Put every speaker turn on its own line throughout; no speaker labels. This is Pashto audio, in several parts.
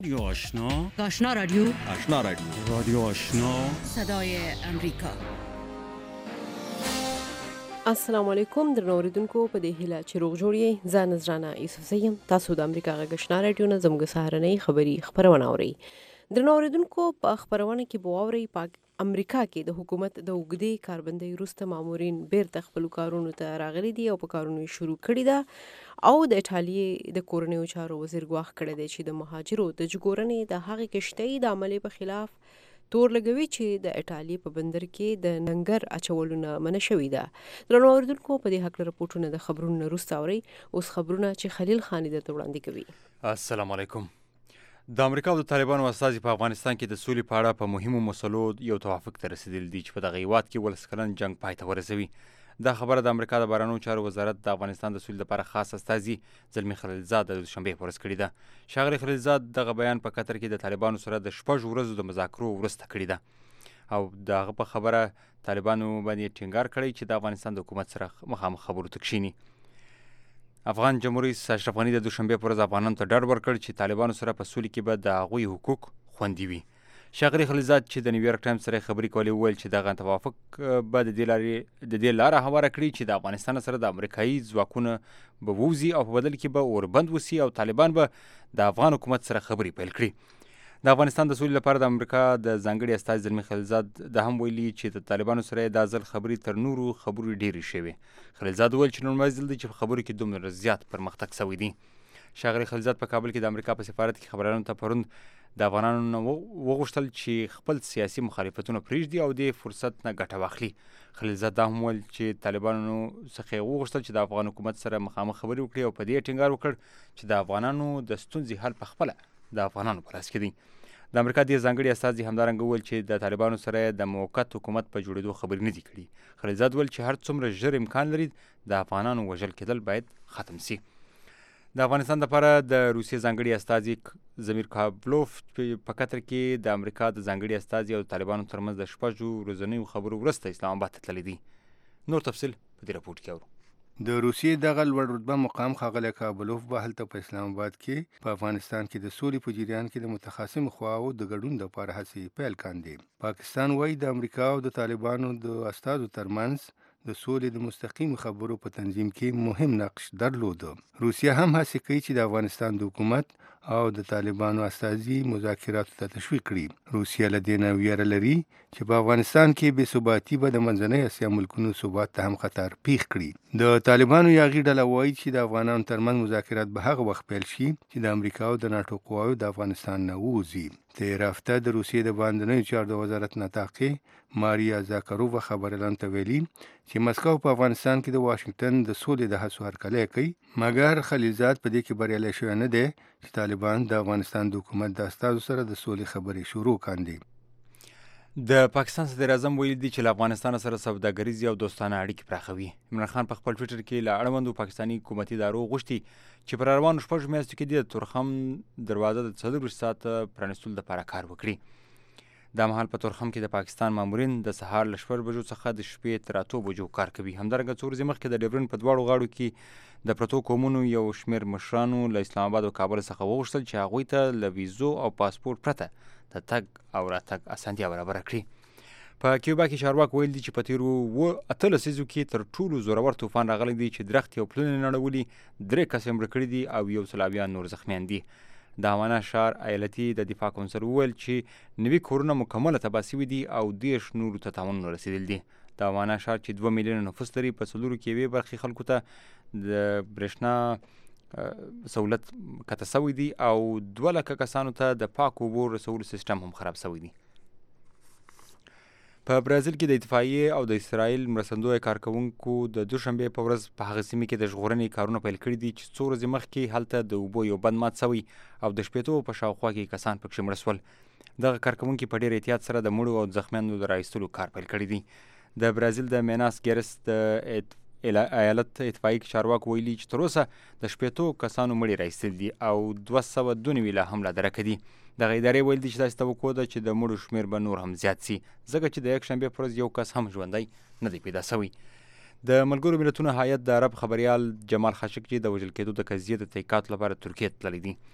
رادیو آشنا
رادیو
رادیو آشنا
صدای امریکا.
السلام علیکم درنو اوریدونکو په دې هیله چې روغ جوړ یې. زه نذرانه یوسف یم. تاسو د امریکا غږ آشنا رادیو نه زموږ سهارنۍ خبری خبرونه اورئ. درنو اوریدونکو په خبرونه کې بووري پاک امریکا کې د حکومت د وګړي کاربندۍ وروسته مامورین بیرته خپل کارونو ته راغلي دي او په کارونو شروع کړي ده او د ایټالیا د کورنیو چارو وزیر ګواښ کړی دی چې د مهاجرو د جګورنې د هغې کشتۍ د عملې په خلاف تور لګوي چې د ایټالیا په بندر کې د ننګر اچولونه منع شوي ده. درنو اوریدونکو په دې هکله رپورټونه د خبرونو وروسته اورئ. اوس خبرونه چې خلیل خان درته وړاندې کوي.
السلام علیکم. د امریکا او د طالبانو استازي په افغانستان کې د سولې په اړه په مهمو مسلو یو توافق ته رسیدلی دي چې په دغه هیواد کې ولس کلن جنګ پای ته ورسوي. دا خبره د امریکا د بهرنیو چارو وزارت د افغانستان د سولې لپاره خاص استازي زلمی خلیلزاد د دوشنبې په ورځ کړې ده. ښاغلي خلیلزاد دغه بیان په قطر کې د طالبانو سره د 6 ورځو د مذاکرو وروسته کړی ده او دغه په خبره طالبانو باندې ټینګار کړی چې د افغانستان د حکومت سره مخامخ خبرو ته کښیني. افغان جمهور رئیس اشرف غني د دوشنبې پر ورځ افغانانو ته ډاډ ورکړ چې طالبانو سره په سولې کې به د هغوی حقوق خوندي وي. ښاغلي خلیلزاد چې د نیویارک ټایمز سره خبرې کولې وویل چې دغه توافق به د دې لاره هواره کړي چې د افغانستان سره د امریکایي ځواکونه به ووځي او په بدل کې به اوربند وسي او طالبان به د افغان حکومت سره خبرې پیل کړي. د افغانستان د سولې لپاره د امریکا د ځانګړي استازي زلمی خلیلزاد د هم ویلي چې د طالبانو سره دا ځل خبرې تر نورو خبرو ډېرې شوې. خلیلزاد وویل چې لومړی ځل دی چې په خبرو کې دومره زیات پرمختګ شوی دی. ښاغلي خلیلزاد په کابل کې د امریکا په سفارت کې خبرانو ته پرون د افغانانو نه وغوښتل چې خپل سیاسي مخالفتونه پرېږدي او د فرصت نه ګټه واخلي. خلیلزاد دا هم ویل چې طالبانو څخه وغوښتل چې د افغان حکومت سره مخامخ خبرې وکړي او په دې ټینګار وکړ چې د افغانانو د ستونزې حل پخپله د افغانانو په لاس کې دی. د امریکا د ځانګړي استازي همدارنګه وویل چې د طالبانو سره د موقت حکومت په جوړېدو خبرې نه دي کړي. خلیلزاد ویل چې هر څومره ژر امکان لري د افغانانو وژل کېدل باید ختم سي. د افغانستان لپاره د روسیې ځانګړي استازي زمیر کابلوف په قطر کې د امریکا د ځانګړي استازي او طالبانو ترمنځ د 6 ورځنیو خبرو وروسته اسلام آباد ته تللی دي. نور تفصیل په دې راپورټ کې اورو.
د روسیې دغه لوړ رتبه مقام ښاغلی کابلوف به هلته په اسلام آباد کې په افغانستان کې د سولې په جریان کې د متخاصمو خواو د ګډون لپاره هڅې پیل کاندي. پاکستان وایي د امریکا او د طالبانو د استازو ترمنځ د سولې د مستقیم خبرو په تنظیم کې مهم نقش درلود. روسیه هم هڅه کوي چې د افغانستان د حکومت او د طالبانو استازي مذاکراتو ته تشویق کړي. روسیه له دې نه ویره لري چې په افغانستان کې بې ثباتي به د منځنۍ اسیا ملکونو ثبات ته هم خطر پیښ کړي. د طالبانو یاغي ډله وایي چې د افغانانو ترمنځ مذاکرات به هغه وخت پیل شي چې د امریکا او د ناټو قواوو د افغانستان نه ووځي. تیر هفته د روسیې د باندنیو چارو د وزارت نطاقې ماریا زاکارووا خبريالانو ته ویلي چې مسکو په افغانستان کې د واشنگټن د سولې د هڅو هرکلی کوي، مګر خلیلزاد په دې کې بریالی شوی نه دی چې طالبان د افغانستان د حکومت د استازو سره د سولې خبرې شروع کاندي.
د پاکستان صدر اعظم ویلي دی چې له افغانستان سره سوداګریزې او دوستانه اړیکې پراخوي. عمران خان په خپل ټویټر کې له اړوندو پاکستاني حکومتي ادارو غوښتي چې پر روانو 6 میاشتو کې د تورخم دروازه د 24 ساعته پرانیستلو لپاره کار وکړي. دا مهال په تورخم کې د پاکستان مامورین د سهار له 4 بجو څخه د شپې تر 8 بجو کار کوي. همدارنګه څو ورځې مخکې د ډیورن په دواړو غاړو کې د پرتو قومونو یو شمېر مشرانو له اسلام آباد او کابل څخه وغوښتل چې هغوی ته له ویزو او پاسپورت پرته د تګ او راتګ اسانتیا برابره کړي. په کیوبا کې چارواکو ویل دي چې په تیرو 8 لسیزو کې تر ټولو زورور طوفان راغلی دی چې درختې او پلونه نړولي 3 کسان مړه کړي دي او 100 نور زخمیان دي. د هوانا ښار ایالتي د دفاع کونسل وویل چې 90 کورونه مکمله تباه شوي دي او 10 نورو ته تاوانونه رسېدلي دي. د هوانا ښار چې 2 میلیونه نفوس لري په 4 کې یوې برخې خلکو ته د برېښنا سہولت قطع شوی دی او 2 لکه کسانو ته د پاکو اوبو رسولو سیستم هم خراب شوی دی. په برازیل کې د اتفاقیې او د اسرائیل مرستندویه کارکوونکو د دوشنبې په ورځ په هغه سیمه کې د ژغورنې کارونه پیل کړي دي چې 2 ورځې مخکې هلته د اوبو یو بند مات شوی او د شپېتو په شاوخوا کې کسان پکې مړه شول. دغه کارکوونکي په ډېر احتیاط سره د مړو او زخمیانو د راایستلو کار پیل کړی دی. د برازیل د میناس ګیرس د ایالت اتفاقیې چارواکو ویلي چې تر اوسه د 80 کسانو مړي راایستل دي او 292 لا هم لا درکه دي. دغه ادارې ویل دي چې داسې توقع ده چې د مړو شمېر به نور هم زیات سي ځکه چې د یکشنبې پر ورځ یو کس هم ژوندی نه دی پیدا شوی. د ملګرو ملتونو هیات د عرب خبریال جمال خاشقجي د وژل کېدو د قضیې د تحقیقات لپاره ترکیې ته تللی دی.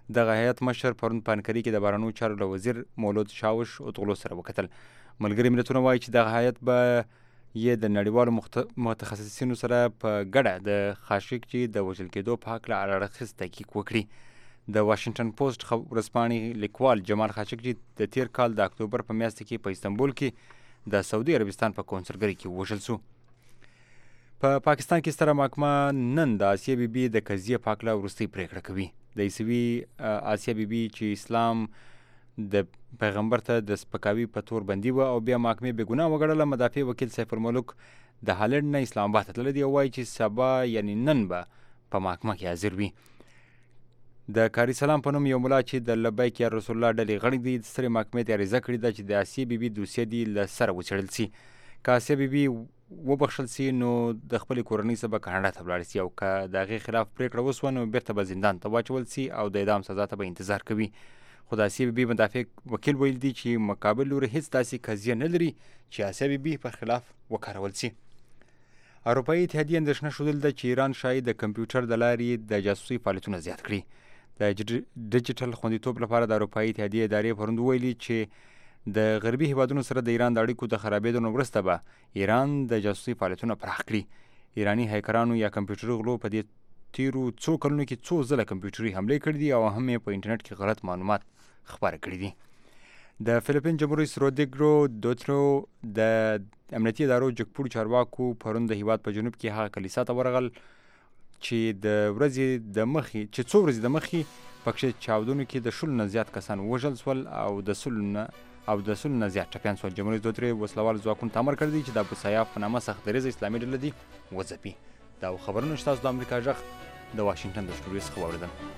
دغه هیئت مشر پرون په انکرې کې د بهرنیو چارو له وزیر مولود چاوش اوتغلو سره وکتل. ملګري ملتونه وایي چې دغه هیئت به یې د نړیوالو متخصصینو سره په ګډه د خاشقجي د وژل کېدو په هکله اړخیز تحقیق وکړي. د واشنګټن پوسټ ورځپاڼې لیکوال جمال خاشقجي د تیر کال د اکتوبر په میاشت کې په استنبول کې د سعودي عربستان په کونسلګرۍ کې وژل شو. په پاکستان کې ستره محکمه نن د آسیه بیبي د قضیې په هکله وروستۍ پریکړه کوي. د عیسوي آسیه بیبي چې اسلام د پیغمبر ته د سپکاوي په تور بندي وه او بیا محکمې بې ګناه وګڼله. مدافع وکیل سیف الملوک د هالنډ نه اسلام آباد ته تللی دی او وایي چې سبا یعنې نن به په محکمه کې حاضر وي. د کاری سلام په نوم یو ملا چې د لبیک یا رسول الله ډلې غړی دی د سترې محکمې ته عریضه کړې ده چې د آسیه بیبي دوسیه دې له سره وڅېړل سي. که آسیه بیبي وبخښل سي نو د خپلې کورنۍ سره به کاناډا ته ولاړ سي او که د هغې خلاف پرېکړه وسوه نو بېرته به زندان ته واچول سي او د اعدام سزا ته به انتظار کوي. خو د آسیه بیبي مدافع وکیل ویل دي چې مقابل لوري هېڅ داسې قضیه نه لري چې آسیه بیبي پر خلاف وکارول سي. اروپایي اتحادیې اندېښنه ښودلې ده چې ایران شاید د کمپیوټر د لارې د جاسوسۍ فعالیتونه زیات کړي. د ډیجیټل خوندیتوب لپاره د اروپایي اتحادیې ادارې پروند ویلي چې د غربي هیوادونو سره د ایران د اړیکو د خرابېدو نه وروسته به ایران د جاسوسۍ فعالیتونه پراخ کړي. ایراني هیکرانو یا کمپیوټري غلو په دې تیرو څو کلونو کې څو ځله کمپیوټري حملې کړي دي او هم یې په انټرنیټ کې غلط معلومات خپاره کړي دي. د فلیپین جمهور رئیس رودریګو دوترو د امنیتي ادارو جګپوړو چارواکو پرون د هیواد په جنوب کې هغه کلیسا ته ورغل چې د ورځې د مخې چې څو ورځې د مخې پکښې چاودنو کې د 100 نه زیات کسان وژل شول او د 100 نه زیات ټپیان شول. جمهور رئیس دوترې وسلوال ځواکونو ته امر کړی دی چې د ابو سیاف په نامه سخت دریځه اسلامي ډله دي وځپي. دا خبرونه چې تاسو د امریکا غږ د واشنګټن د سټوډیو څخه واورېدل.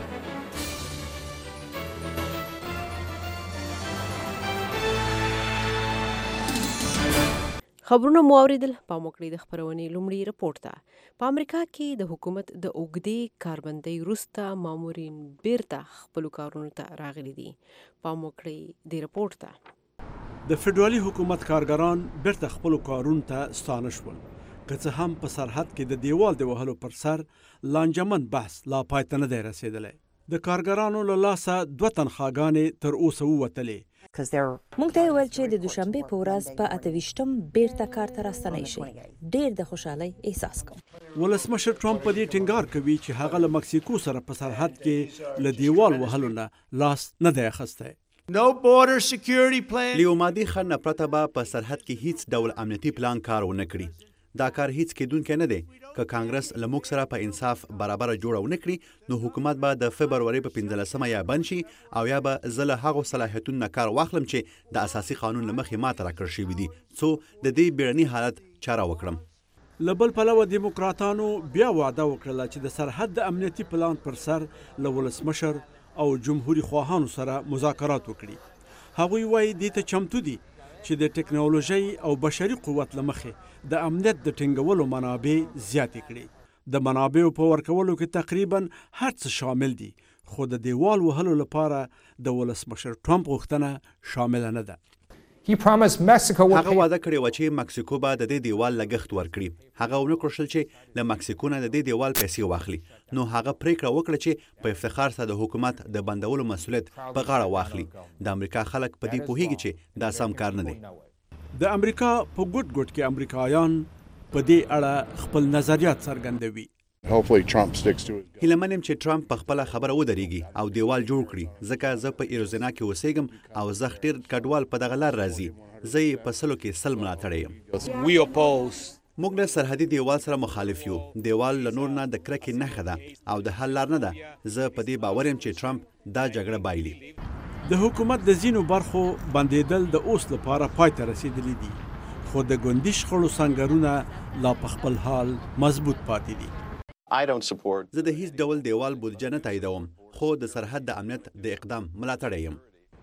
خبرونه مو اوریدل. پام وکړئ د خبرونې لومړي رپورټ ته. په امریکا کې د حکومت د اوږدې کاربندۍ وروسته مامورین بیرته خپلو کارونو ته راغلي دي. پام وکړئ د رپورټ ته.
د فدرالي حکومت کارګران بیرته خپلو کارونو ته ستانه شول. که څه هم په سرحد کې د دیوال د وهلو پر سر لانجمن بحث لا پای ته نه دی رسېدلی. د کارګرانو له لاسه 2 تنخواګانې تر اوسه ووتلې.
موږ ته ویل چې د دوشنبه په ورځ په 28م بیرته کار ته راستنی شي. ډېر د خوشحالۍ احساس کوم.
ولسمشر ټرمپ په دې ټینګار کوي چې هغه له مکسیکو سره په سرحد کې له دیوال وهلو نه لاس نه دی اخیستی.
له مادي خنډ نه پرته به په سرحد کې هیڅ ډول امنیتي پلان کار ونه کړي. دا کار هیڅ کېدونکی نه دی. که کانګرس له موږ سره په انصاف برابره جوړه ونه کړي نو حکومت به د فبروري په 15مه یا بند شي او یا به زه له هغو صلاحیتونو نه کار واخلم چې د اساسي قانون له مخې ماته راکړل شوي دي څو د دې بیړني حالت چاره وکړم.
له بل پلوه دیموکراتانو بیا وعده وکړله چې د سرحد د امنیتي پلان پر سر له ولسمشر او جمهوري خواهانو سره مذاکرات وکړي. هغوی وایي دې ته چمتو دي چې د ټکنالوژۍ او بشري قوت له مخې د امنیت د ټینګولو منابع زیاتې کړي. د منابعو په ورکولو کې تقریبا هر څه شامل دي خو د دیوال وهلو لپاره د ولسمشر ټرمپ غوښتنه شامله نه ده.
هغه وعده کړې وه چې مکسیکو به د دې دیوال لګښت ورکړي. هغه ونه کړل چې له مکسیکو نه د دې دیوال پیسې واخلي. نو هغه پریکړه وکړه چې په افتخار سره د حکومت د بندولو مسؤلیت په غاړه واخلي. د امریکا خلک په دې پوهیږي چې دا سم کار نه دی.
د امریکا په ګوټ ګوټ کې امریکایان په دې اړه خپل نظریات څرګندوي.
هیله من یم چې ټرمپ په خپله خبره ودرېږي او دیوال جوړ کړي ځکه زه په ایروزینا کې اوسېږم او زه ډېر کډوال په دغه لار راځي. زه یې په 100 کې 100 ملاتړی یم. موږ له سرحدي دیوال سره مخالف یو. دیوال له نور نه د کرکې نښه ده او د حل لار نه ده. زه په دې باور یم چې ټرمپ دا جګړه بایلي.
د حکومت د ځینو برخو بندېدل د اوس لپاره پای ته رسېدلي دي خو د ګوندي شخړو سنګرونه لا په خپل حال مضبوط پاتې دي.
زه د هیڅ ډول دیوال بودجه نه تاییدوم خو د سرحد د امنیت د اقدام ملاتړی یم.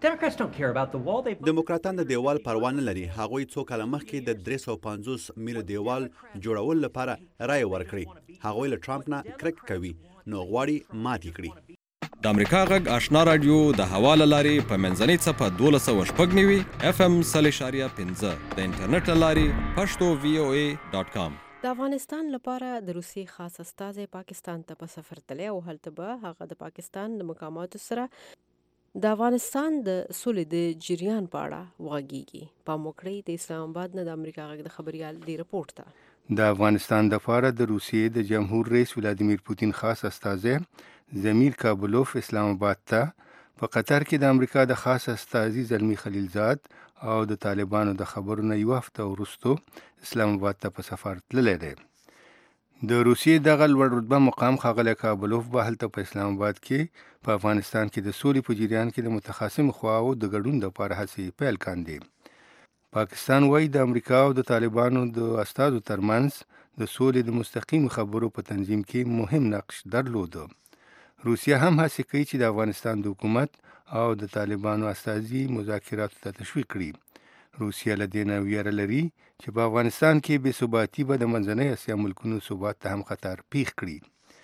دیموکراتان د دیوال پروا نه لري. هغوی څو کاله مخکې د 350 میله دیوال جوړولو لپاره رایه ورکړې. هغوی له ټرمپ نه کرکه کوي نو غواړي ماتې کړي.
د امریکا غږ آشنا رادیو د هوا له لارې په منځنۍ څپه 12.9 FM 0.5 د انټرنیټ له لارې پښتو VOA.com.
د افغانستان لپاره د روسیې خاص استازی پاکستان ته په سفر تللی او هلته به هغه د پاکستان د مقاماتو سره د افغانستان د سولې د جریان په اړه وغږیږي. پام وکړئ د اسلام آباد نه د امریکا غږ د خبريال دی رپورټ ته.
د افغانستان لپاره د روسیې د جمهور رئیس ولادیمیر پوتین خاص استازی زمیر کابلوف اسلام آباد ته په قطر کې د امریکا د خاص استازي زلمی خلیلزاد او د طالبانو د خبرو نه یو هفته وروسته اسلام آباد ته په سفر تللی دی. د روسیې دغه لوړ رتبه مقام ښاغلی کابلوف به هلته په اسلام آباد کې په افغانستان کې د سولې په جریان کې د متخاصمو خواو د ګډون لپاره هڅې پیل کاندي. پاکستان وایي د امریکا او د طالبانو د استازو ترمنځ د سولې د مستقیم خبرو په تنظیم کې مهم نقش درلوده. روسیه هم هڅه کوي چې د افغانستان د حکومت او د طالبانو استازي مذاکراتو ته تشویق کړي. روسیه له دې نه ویره لري چې په افغانستان کې بې ثباتي به د منځنۍ اسیا ملکونو ثبات ته هم خطر پیښ کړي.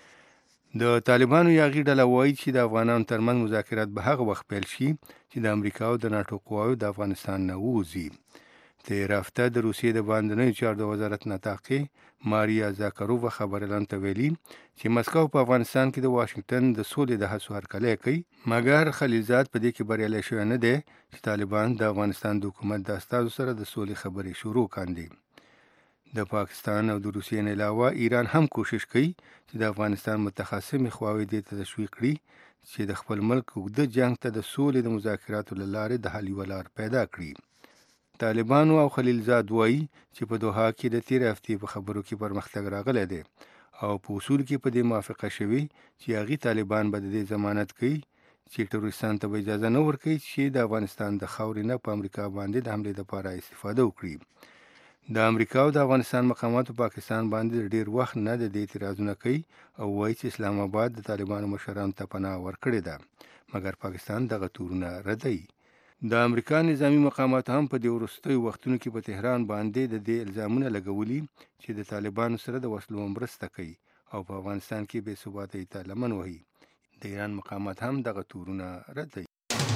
د طالبانو یاغي ډله وایي چې د افغانانو ترمنځ مذاکرات به هغه وخت پیل شي چې د امریکا او د ناټو قواوو د افغانستان نه ووځي. تیر هفته د روسیې د باندنیو چارو د وزارت نطاقې ماریا زاکارووا خبريالانو ته ویلي چې مسکو په افغانستان کې د واشنگټن د سولې د هڅو هرکلی کوي، مګر خلیلزاد په دې کې بریالی شوی نه دی چې طالبان د افغانستان د حکومت د استازو سره د سولې خبرې شروع کاندي. د پاکستان او د روسیې نه علاوه ایران هم کوشش کوي چې د افغانستان متخاصمې خواوې دې ته تشویق کړي چې د خپل ملک اوږده جنگ ته د سولې د مذاکراتو له لارې د حل یوه لار پیدا کړي. طالبانو او خلیلزاد وایي چې په دوحه کې د تیر هفتې په خبرو کې پرمختګ راغلی دی او په اصول کې په دې موافقه شوې چې هغې طالبان به د دې ضمانت کوي چې ټروریستانو ته به اجازه نه ورکوي چې د افغانستان د خاورې نه په امریکا باندې د حملې لپاره استفاده وکړي. د امریکا او د افغانستان مقاماتو پاکستان باندې ډیر وخت نه د دې اعتراضونه کوي او وایي چې اسلام آباد د طالبانو مشرانو ته پناه ورکړې ده، مګر پاکستان دغه تورونه ردوي. د امریکا نظامی مقامات هم په دې وروستیو وختونو کې په تهران باندې د دې الزامونه لګولي چې د طالبانو سره د وسلو مرسته کوي او په افغانستان کې بې ثباتۍ ته لمن وهي. د ایران مقامات هم دغه تورونه ردوي.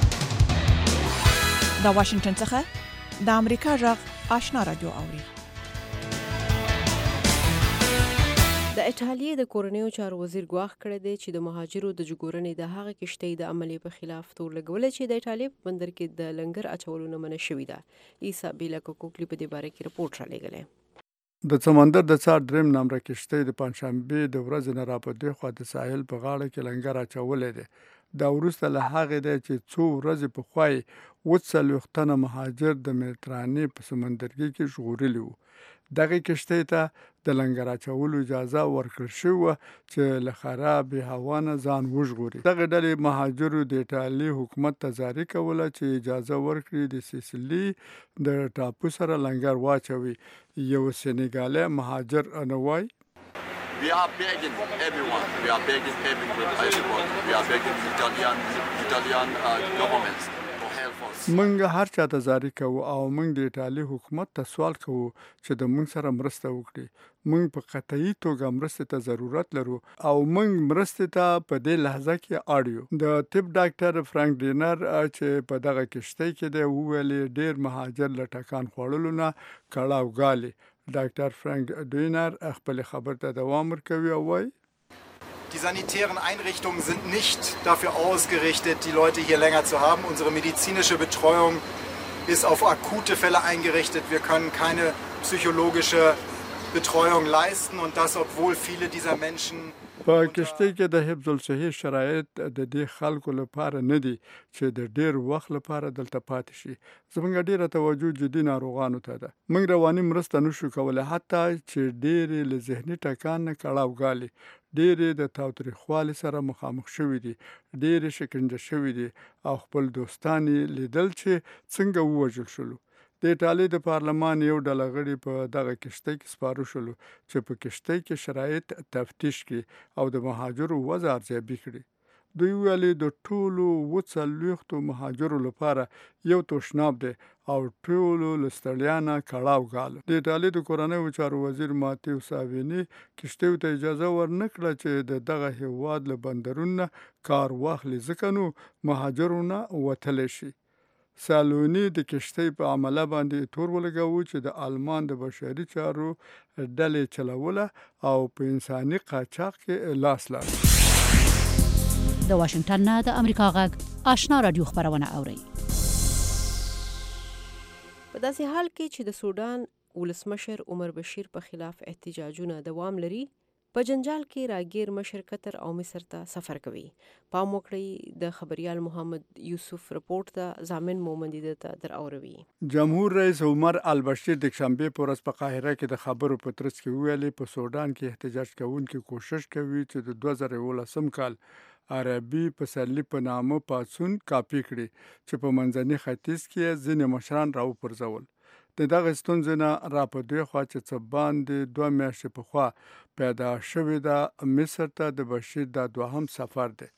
د واشنگټن څخه د امریکا غږ آشنا رادیو اوري.
د ایټالیا د کورنیو چارو وزیر ګواښ کړی دی چې د مهاجرو د ژغورنې د هغه کشتۍ د عملې په خلاف تور لګولی چې د ایټالیا په بندر کې د لنګر اچولو نه منع شوې ده. عیسی بیلا کوکلی په دې باره کې رپورټ رالیږلی.
د سمندر د څار دریم نمبر کشتۍ د پنجشنبې د ورځې نه راپدې خوا د ساحل په غاړه کې لنګر اچولی دی. دا وروسته له هغې دی چې څو ورځې پخوا یې 40 تنه مهاجر د مدیترانې په سمندرګي کې ژغورلي وو. دغه کشتۍ ته د لنګر اچولو اجازه ورکړل شوې چې له خرابې هوا نه ځان وژغوري. دغه ډلې مهاجرو د ایټالیا حکومت ته زاري کوله چې اجازه ورکړي د سیسیلي د ټاپو سره لنګر واچوي. یو سینیګالي مهاجر نوای
We are begging everyone. We are begging everyone. I support. We are begging Italian governments to help us.
منګ هر چاته زاري کوو او موږ د ایټالیا حکومت ته سوال کوو چې د موږ سره مرسته وکړي. موږ په قطعي توګه مرستې ته ضرورت لرو او موږ مرستې ته په دې لحظه کې اړ یو. د طب ډاکټر فرانک ډینر چې په دغه کشتۍ کې دی وویل ډیر مهاجر له ټکان خوړلو نه کړاوګالي. ډاکټر فرانک ډینر خپل خبر ته دوام ورکوي او وایي
Die sanitären Einrichtungen sind nicht dafür ausgerichtet, die Leute hier länger zu haben. Unsere medizinische Betreuung ist auf akute Fälle eingerichtet. Wir können keine psychologische Betreuung leisten und das, obwohl viele dieser Menschen
په کشتۍ کې د حفظ الصحې شرایط د دې خلکو لپاره نه دي چې د ډیر وخت لپاره دلته پاتې شي. زموږ ډیره توجه جدي ناروغانو ته ده. موږ رواني مرسته نشو کولی حتی چې ډېرې له ذهني ټکان نه کړاوګالي. ډېرې د تاوتریخوالي سره مخامخ شوي دي، ډېرې شکنجه شوي دي او خپل دوستان یې لیدل چې څنګه ووژل شولو. د ایټالیا د پارلمان یو ډله غړي په دغه کشتۍ کې سپاره شولو چې په کشتۍ کې شرایط تفتیش کړي او د مهاجرو وضع ارزیابي کړي. دوی ویلي د ټولو 40 مهاجرو لپاره یو تشناب دی او ټولو له ستړیا نه کړاوګاله. د ایټالیا د کورنیو چارو وزیر ماتیو ساویني کشتیو ته اجازه ورنکړه چې د دغه هیواد له بندرونو کار واخلي ځکه نو مهاجرو نه وتلی شي. سالونی د کشتۍ په عمله باندې تور ولګاوه چې د آلمان د بشري چارو ډلې چلوله او په انساني قاچاق کې لاس لري.
د واشنگټن نه د امریکا غږ آشنا رادیو خبرونه اوري.
په داسې حال کې چې د سودان ولسمشر عمر بشیر په خلاف احتجاجونه دوام لري، په جنجال کې راګیر مشر قطر او مصر ته سفر کوي. پام وکړئ د خبريال محمد یوسف رپورټ ته ضامن مومندی ته در اوروي.
جمهور رئیس عمر البشیر د شنبه په ورځ په قاهره کې د خبرو په ترڅ کې ویلي په سودان کې احتجاج کوونکي کوشش کوي چې د 2019 کال عربي پسرلی په نامه پاڅون کاپی کړي چې په منځني ختیځ کې ځینې مشران راوپرځول. د دغه ستونزې نه را په دوی خوا چې څه باندې 2 میاشتې پخوا پیدا شوې ده، مصر ته د بشیر دا دوهم سفر دی.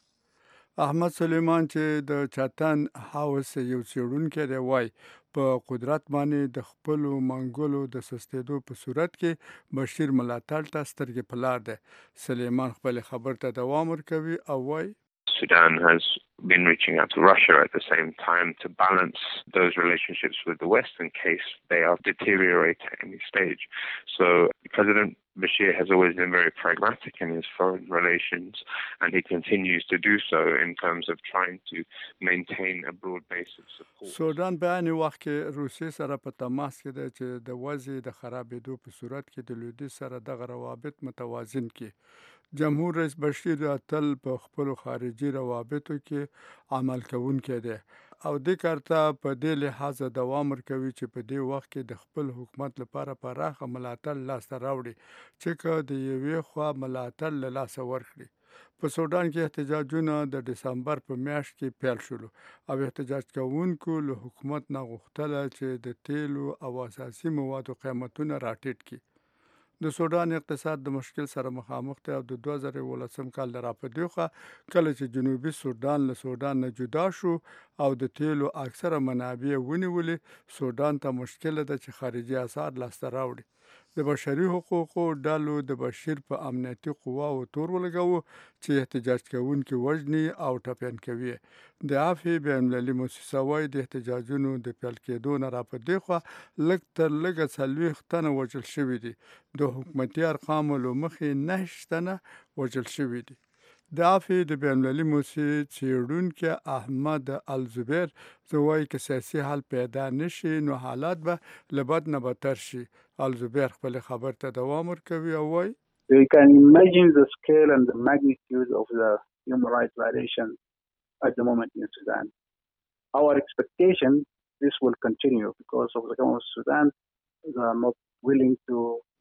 احمد سلیمان چې د چاتن هاوس یو څېړونکی دی وایي په قدرت باندې د خپلو منګولو د سستېدو په صورت کې بشیر ملاتړ ته سترګې په لار دی. سلیمان خپل خبر ته دوام ورکوي او وایي
Sudan has been reaching out to Russia at the same time to balance those relationships with the West in case they are deteriorate at any stage. So President Bashir has always been very pragmatic in his foreign relations, and he continues to do so in terms of trying to maintain a broad base of support.
سودان بیان وخت کې روسیې سره په تماس کې دی چې د وضع د خرابېدو په صورت کې د لویدیځ سره دغه روابط متوازن کړي. جمهور رئیس بشیر تل په خپل خارجي روابطو کې عمل کوونکی دی او د کارته په دې لحاظ دوام ورکوي چې په دې وخت کې د خپل حکومت لپاره پراخه ملاتړ لاسته راوړي چې که د یوې خوا ملاتړ له لاسه ورکړي. په سودان کې احتجاجونه د دسمبر په میاشت کې پیل شول او احتجاج کوونکو له حکومت نه غوښتل چې د تیلو او اساسي موادو قیمتونه راټیټ کړي. د سودان اقتصاد د مشکل سره مخامخ دی او د 2019 کال راپدې خو کله چې جنوبي سودان له سودان نه جدا شو او د تیلو اکثره منابع ونیولې، سودان ته مشکل ده چې خارجي اسعار لاسته راوړي. د بشري حقوقو ډلو د بشیر په امنیتي قواو تور ولګاوه چې احتجاج کوونکي وژني او ټپیان کوي. د عفو بین المللي موسسه وايي د احتجاجونو د پیل کېدو نه را پدې خو لږ تر لږه 40 تنه وژل شوي دي. د حکومتي ارقامو له مخې 9 تنه وژل شوي دي. د عفو د بین المللي موسسې څېړونکی احمد الزبیر وایي که سیاسي حل پیدا نشي نو حالات به له بد نه بدتر شي. الزبیر خپل خبر ته دوام ورکوي او وایي
You can imagine the scale and the magnitude of the human rights violations at the moment in Sudan. Our expectation this will continue because of the government of Sudan they are not willing to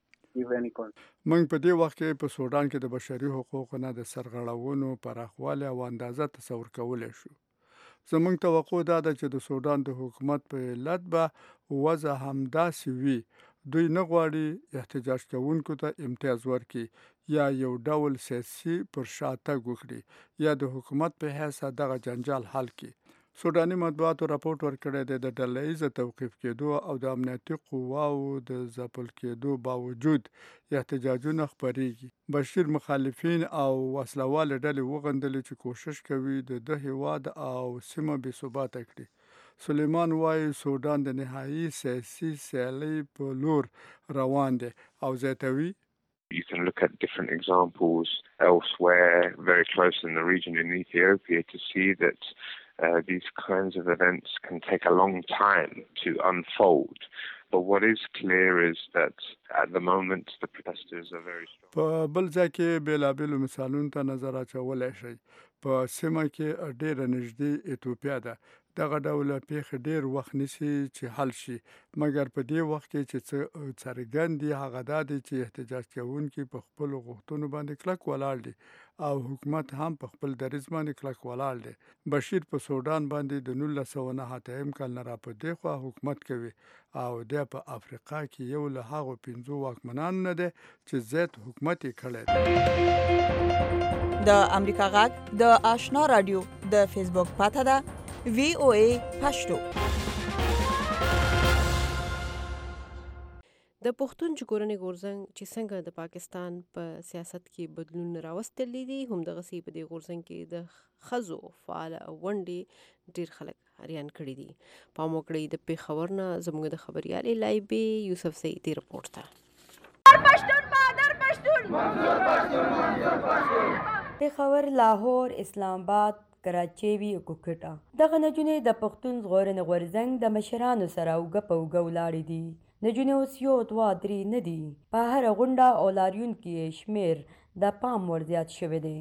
موږ په دې وخت کې په سودان کې د بشري حقوقو نه د سرغړونو پراخوالی او اندازه تصور کولی شو. زموږ توقع دا ده چې د سودان د حکومت په علت به وضع همداسې وي. دوی نه غواړي احتجاج کوونکو ته امتیاز ورکړي یا یو ډول سیاسي پر شاتګ وکړي یا د حکومت په حیث دغه جنجال حل کړي. سوداني مطبوعاتو راپورټ ورکړی دی د ډلهییز توقیف کېدو او د امنیتي قواو د ځپل کېدو باوجود احتجاجونه خپریږي. بشیر مخالفین او وسلواله ډلې وغندلې چې کوشش کوي د هیواد او سیمه بې ثباته کړي. سلیمان وایي سودان د نهایي سیاسي سیالۍ په لور روان دی او زیاتوي
You can look at different examples elsewhere very close in the region in Ethiopia to see that these kinds of events can take a long time to unfold. But what is clear is that at the moment the protesters are very strong.
په بل ځای کې بیلابیلو مثالونو ته نظر اچولی شي. په سیمه کې ډېره نږدې ایتوپیا ده. دغه ډول پیښې ډېر وخت نیسي چې حل شي، مګر په دې وخت کې چې څرګند دي هغه دا دی چې احتجاج کوونکي په خپلو غوښتنو باندې کلک ولاړ دي او حکومت هم په خپل دریځ باندې کلک ولاړ دی. بشیر په سودان باندې د 1999 کال نه را پدې خوا حکومت کوي او د په افریقا کې یو له هغو 15 واکمنانو نه دی چې زیات حکومت یې کړی دی.
د امریکا غږ د آشنا رادیو د فیسبوک پاته ده VOA پښتو.
د پښتون ژغورنې غورځنګ چې څنګه د پاکستان په سیاست کې بدلون راوستلی دي، همدغسې په دې غورځنګ کې د ښځو فعال ونډې ډېر خلک اریان کړي دي. پام وکړئ د پیښور نه زموږ د خبريالې لایبې یوسف سعیدی رپورټ ته.
پیښور، لاهور، اسلام آباد، کراچي وي او کوکټا دغه نجونې د پښتون ژغورنې غورځنګ د مشرانو سره اوږه په اوږه ولاړې دي. نجونې اوس 1 2 3 نه دي، په هره غونډه او لاریون کې شمیر د پام ور زیات شوی دی.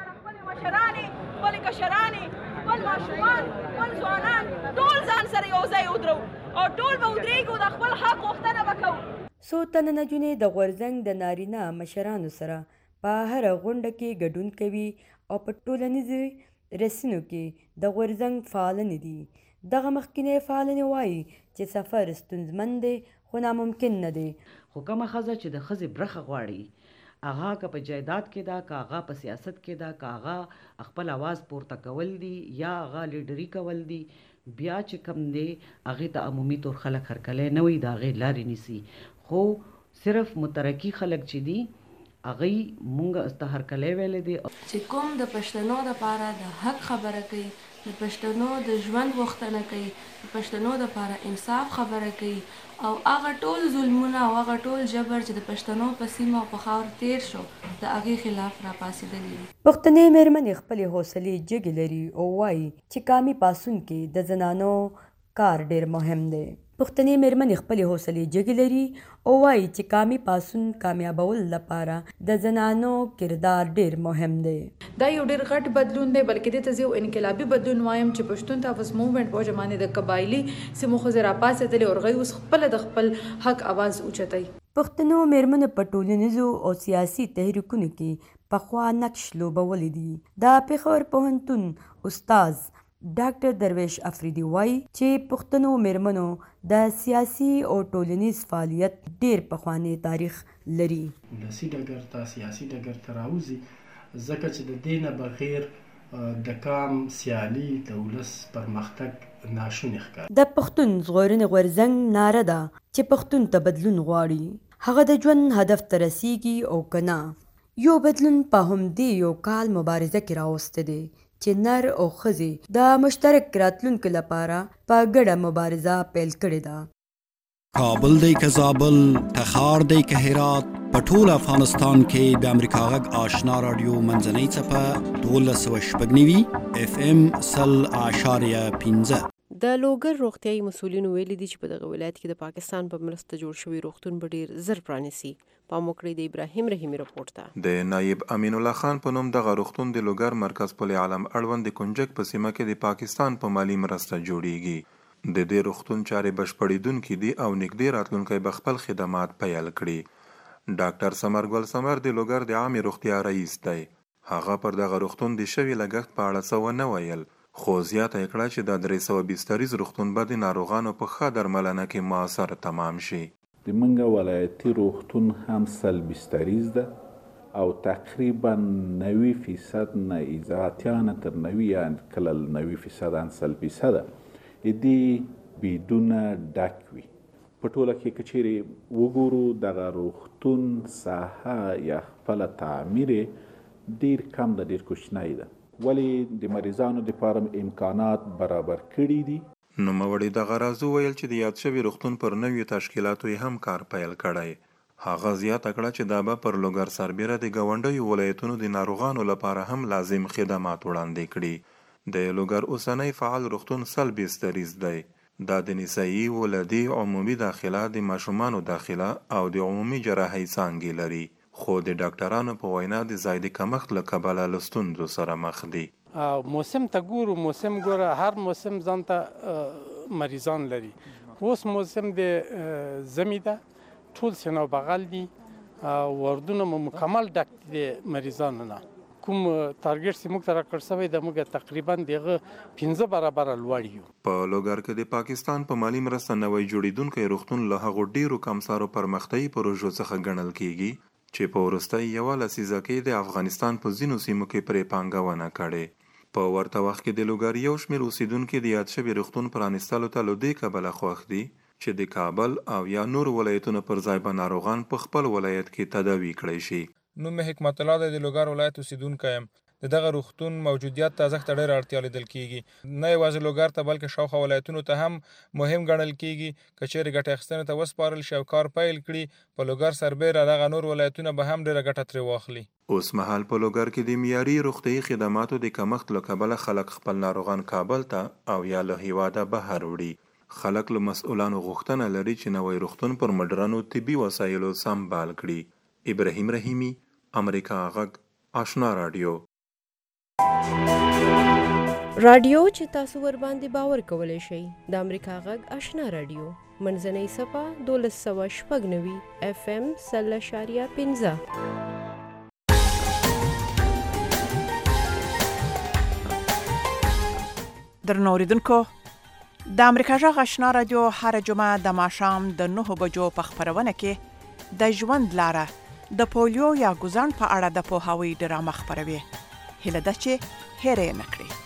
مشرانې خپل کشرانې خپل ماشومان خپل ځوانان ټول ځان سره یو ځای ودرو او ټول به ودرېږو د خپل حق غوښتنه به کوو.
څو تنه نجونې د غورځنګ د نارینه مشرانو سره په هره غونډه کې ګډون کوي او په ټولنیزو رسنیو کې د غورځنګ فعالې دي. دغه مخکینی فعالې وایي چې سفر ستونزمن دی خو ناممکن نه دی.
خو کومه ښځه چې د ښځې برخه غواړي، هغه که په جایداد کې ده، که هغه په سیاست کې ده، که هغه خپل اواز پورته کول دي یا هغه لیډري کول دي، بیا چې کم دی هغې ته عمومي طور خلک هرکلی نه وي، د هغې لارې نیسي. خو صرف مترقي خلک چې دي هغوی مونږ ته هرکلی ویلی دی
چې کوم د پښتنو دپاره د حق خبره کوي، د پښتنو د ژوند غوښتنه کوي، د پښتنو دپاره انصاف خبره کوي او هغه ټول ظلمونه او هغه ټول جبر چې د پښتنو په سیمه او په خاور تیر شو د هغې خلاف راپاڅېدلي دي.
پښتنې مېرمنې خپلې حوصلې جګې لري او وایي چې قامي پاڅون کې د زنانو کار ډېر مهم دی. پښتنې مېرمنې خپلې حوصلې جګې لري او وایي چې قامي پاڅون کامیابول لپاره د زنانو کردار ډېر مهم دی.
دا یو ډېر غټ بدلون دی، بلکې دې ته زه یو انقلابي بدلون وایم چې پښتون تحفظ موومنټ په وجه باندې د قبایلي سیمو ښځې راپاڅېدلې او هغوی اوس خپله د خپل حق اواز اوچتوي.
پښتنو مېرمنو په ټولنیزو او سیاسي تحریکونو کې پخوا نقش لوبولی دی. دا پېښور پوهنتون استاد ډاکټر درویش افریدي وایي چې پښتنو مېرمنو د سیاسي او ټولنیز فعالیت ډېر پخوانی تاریخ لري.
سیاسي ډګر ته سیاسي ډګر ته راوځي ځکه چې د دې نه بغیر د کام سیالي د ولس پرمختګ ناشونی ښکاري.
د پښتون ژغورنې غورځنګ ناره ده چې پښتون ته بدلون غواړي، هغه د ژوند هدف ته رسیږي او که نه. یو بدلون په همدې یو کال مبارزه کې راوستی دی چې نر او ښځې د مشترک راتلونکي لپاره په ګډه مبارزه پیل کړې ده.
کابل دی که زابل، تخار دی که هرات، په ټول افغانستان کې د امریکا غږ آشنا راډیو منځنۍ څپه 12.9 FM 100.15.
د لوګر روغتیايي مسؤلینو ویلي دي چې په دغه ولایت کې د پاکستان په مرسته جوړ شوی روغتون به ډېر زر پرانیسي. پام وکړئ د ابراهیم رحیمي رپورټ ته.
د نایب امین الله خان په نوم دغه روغتون د لوګر مرکز پل عالم اړوند د کنجک په سیمه کې د پاکستان په مالی مرسته جوړیږي. د دې روغتون چارې بشپړېدونکې دي او نږدې راتلونکی به خپل خدمات پیل کړي. ډاکټر ثمر ګل ثمر د لوګر د عامې روغتیا رئیس دی. هغه پر دغه روغتون د شوي لګښت په اړه څه ونه ویل، خو زیاته یې کړه چې د 300 بستریز روغتون به د ناروغانو په ښه درملنه کې مؤثر تمام شي.
د منګه ولایتي روغتون هم 100 بستریز ده او تقریبا 90% نه اضافه تر 90 یا کله 90% ان 100% دې بدون ډک وي. په ټوله کې کچېرې وګورو دغه روغتون ساحه یا خپل تعمیر ډیر کم ده، ډیر کوچنی ده، ولی د مریضانو لپاره امکانات برابر کړي دي.
نوموړي دغه راز وویل چې د یاد شوي روغتون پر نویو تشکیلاتو یې هم کار پیل کړی. هغه زیاته کړه چې دا به پر لوګر سربیره د ګاونډیو ولایتونو د ناروغانو لپاره هم لازم خدمات وړاندې کړي. د لوګر اوسنی فعال روغتون 100 بستریز دی. دا د نسایي، ولدي، عمومي داخله، د ماشومانو داخله او د عمومي جراحۍ څانګې لري، خو د ډاکټرانو په وینا د ځای د کمښت له کبله له ستونزو سره مخ دي.
موسم ته ګورو، موسم ګوره، هر موسم ځان ته مریضان لري. اوس موسم د ژمي ده، ټول سینه او بغل دي، وردونه مو مکمل ډک دي مریضانو نه. کوم تارګټ چې موږ ته راکړ شوی د موږ تقریبا دغه 15 برابر لوړ یو.
په لوګر کې د پاکستان په مالی مرسته نوی جوړیدونکی روغتون له هغو ډیرو کمسارو پرمختیایي پروژو څخه ګڼل کیږي چې په وروستۍ یوه لسیزه کې د افغانستان په ځینو سیمو کې پرې پانګونه کړې. په ورته وخت کې د لوګر یو شمېر اوسیدونکي د یاد شوي روغتون پرانیستلو ته له دې کبله خوښ دي چې د کابل او یا نور ولایتونو پر ځای به ناروغان په خپل ولایت کې تداوي کړی شي.
نوم حکمت الله د لوګر ولایت اوسیدونکی یم.
د دغه روغتون موجودیت ته ارزښت ډېره اړتیا لیدل کیږي. نه یوازې لوګر ته بلکې شاوخوا ولایتونو ته هم مهم ګڼل کیږي. که چیرې ګټه اخیستنې ته وسپارل شي او کار پیل کړي، په لوګر سربیره دغه نور ولایتونه به هم ډېره ګټه ترې واخلي.
اوس مهال په لوګر کې د معیاري روغتیايي خدماتو د کمښت له کبله خلک خپل ناروغان کابل ته او یا له هیواده بهر وړي. خلک له مسؤلانو غوښتنه لري چې نوی روغتون پر مډرنو طبي وسایلو سمبال کړي. ابراهیم رحیمي، امریکا غږ، آشنا رادیو.
رادیو چې تاسو ور باندې باور کولی شئ د امریکا غږ آشنا رادیو منځنۍ صفه 1296 FM 0.15.
درنو اوریدونکو، د امریکا غږ آشنا رادیو هر جمعه د ماښام د 9 بجو په خپرونه کې د ژوند لاره د پولیو یا ګوزان په اړه د پوهاوي ډرامه خپروي. هیله ده چې هېر یې نه کړئ.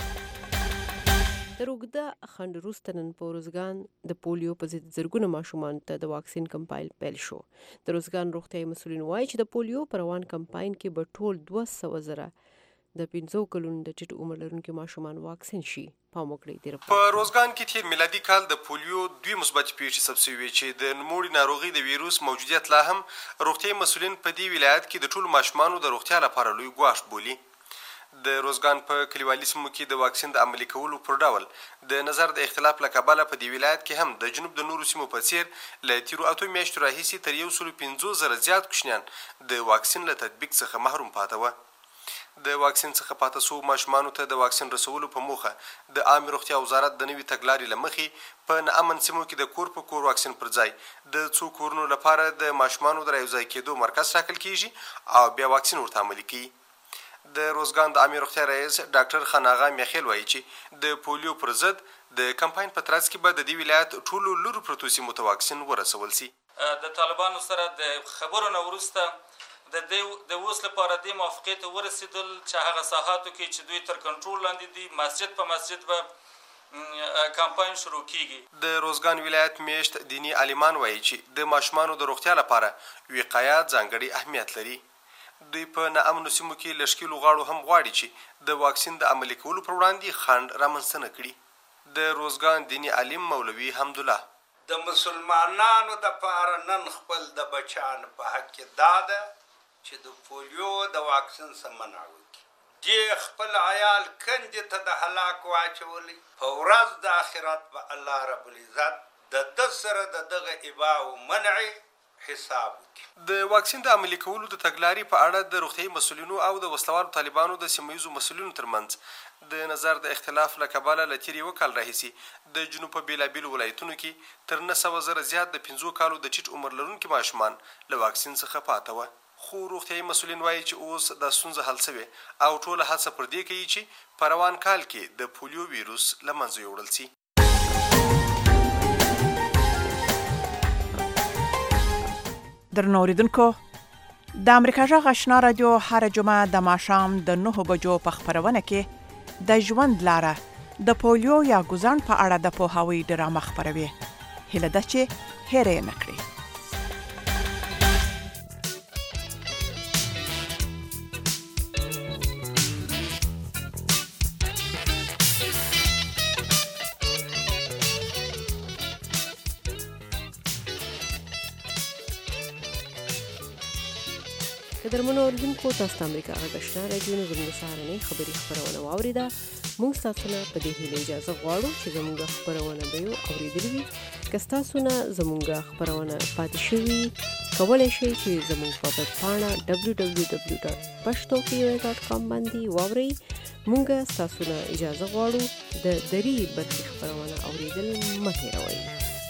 تر اوږده خنډ وروسته نن په روزګان د پولیو په ضد زرګونه ماشومانو ته د واکسین کمپاین پیل شو. د روزګان روغتیايي مسؤلین وایي چې د پولیو په روان کمپاین کې به ټول 200,000 د 15 کلونو د ټیټ عمر لرونکو ماشومان واکسین شي. پام وکړئ.
په روزګان کې تیر میلادي کال د پولیو 2 مثبت پیښې ثبت شوې چې د نوموړي ناروغي د ویروس موجودیت لا هم روغتیايي مسؤلین په دې ولایت کې د ټولو ماشومانو د روغتیا لپاره لوی ګواښ بولي. د روزګان په کلیوالي سیمو کې د واکسین د عملي کولو پر ډول د نظر د اختلاف له کبله په دې ولایت کې هم د جنوب د نورو سیمو په څیر له تیرو 8 میاشتو راهیسې تر 150,000 زیات کوچنیان د واکسین له تطبیق څخه محروم پاته وه. د واکسین څخه پاته شوو ماشومانو ته د واکسین رسولو په موخه د عامې روغتیا وزارت د نوي تګلارې له مخې په ناامن سیمو کې د کور په کور واکسین پر ځای د څو کورونو لپاره د ماشومانو د رايوځای کېدو مرکز ټاکل کیږي او بیا واکسین ورته عملي کیږي. د روزګان د عامې روغتیا رئیس ډاکټر خان آغا میخیل وایي چې د پولیو پر ضد د کمپاین په ترڅ کې به د دې ولایت ټولو لرو پرتو سیمو ته واکسین ورسول شي.
د طالبانو سره د خبرو نه وروسته د اوس لپاره د موافقې ته ورسېدل چې هغه ساحاتو کې چې دوی تر کنټرول لاندې دي مسجد په مسجد به کمپاین شروع کیږي.
د روزګان ولایت میشت دینی عالمان وایي چې د ماشومانو د روغتیا لپاره وقایه ځانګړی اهمیت لري. دوی په ناامنو سیمو کې لشکي لوغاړو هم غواړي چې د واکسین د عملي کولو پر وړاندې خنډ رامنځته نه کړي. د روزګان دینی عالم مولوي حمدالله
د مسلمانانو د پاره نن خپل د بچان په حق کې داده چې د پولیو د واکسین څخه منع وکړي. دې خپل عیال کندې ته د هلاک واچولي. په ورځ د آخرت به الله رب العزت د ده سره د دغه ابا او منع حساب وکړي.
د واکسین د عملي کولو د تګلارې په اړه د روغتیايي مسؤلینو او د وسلوالو طالبانو د سیمه ییزو مسؤلینو ترمنځ د نظر د اختلاف له کبله له تېر یوه کال راهیسې د جنوب په بېلابېلو ولایتونو کې تر 900,000 زیات د 15 کالو د ټیټ عمر لرونکي ماشومان له واکسین څخه پاته وه. خو روغتیايي مسؤلین وایي چې اوس دا ستونزه حل شوې او ټوله هڅه پر دې کوي چې په روان کال کې د پولیو ویروس له منځه یوړل شي.
درنو اوریدونکو، د امریکا غږ آشنا رادیو هر جمعه د ماښام د 9 بجو په خپرونه کې د ژوند لاره د پولیو یا ګوزان په اړه د پوهاوي ډرامه خپروي. هیله ده چې هېر یې نه کړئ.
قدرمنو اوریدونکو، تاسو د امریکا غږ آشنا رادیو نه زموږ سهارنۍ خبري خپرونه واورېده. موږ ستاسو نه په دې هیله اجازه غواړو چې زموږ خپرونه به یو اورېدلې وي. که ستاسو نه زموږ خپرونه پاتې شوي، کولی شئ چې زموږ په ویب پاڼه www.pashtoka.com باندې واورئ. موږ ستاسو نه اجازه غواړو د دري برخې خپرونه اورېدل مه هېروئ.